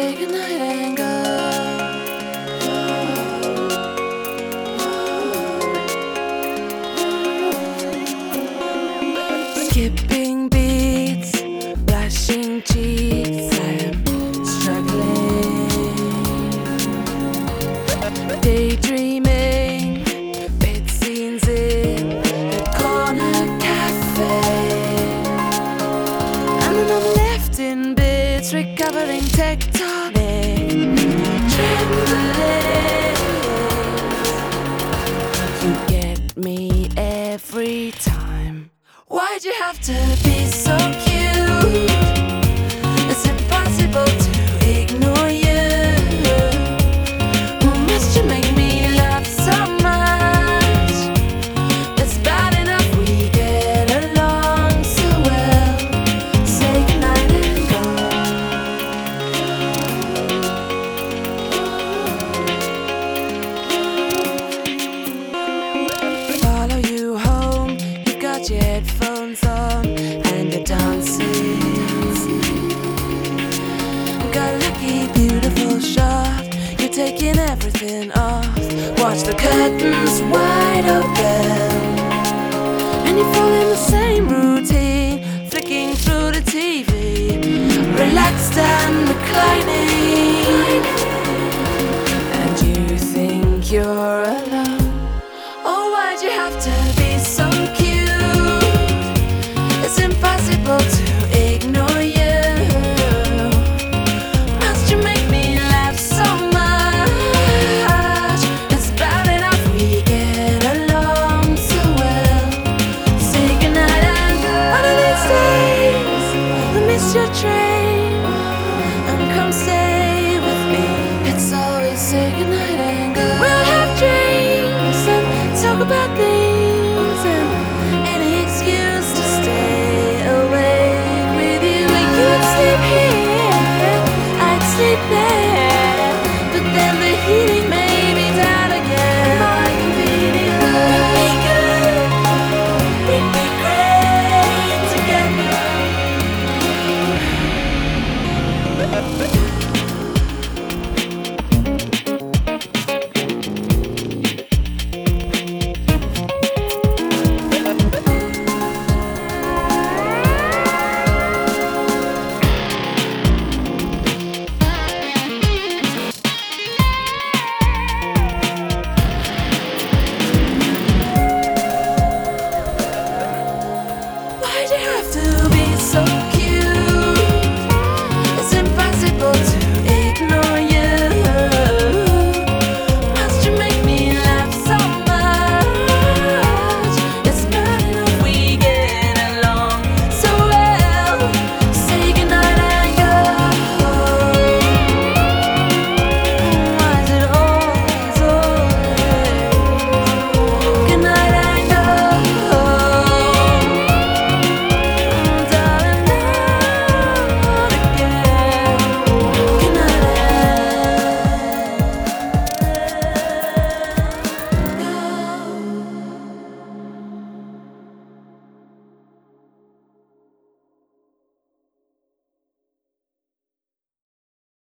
say goodnight and go. Skipping beats, blushing cheeks, I am struggling. Daydreaming, bed scenes in the corner cafe. And then I'm left in bits, recovering tectonic trembling. You get me every time. Why'd you have to be so cute? It's impossible to ignore you. Must you make me laugh so much? It's bad enough we get along so well. Say goodnight and go. Follow you home, you've got your headphones on and you're dancing. Got a lucky, beautiful shot, you're taking everything off. Watch the curtains wide open, and you fall in the same routine, flicking through the TV, relaxed and reclining. And you think you're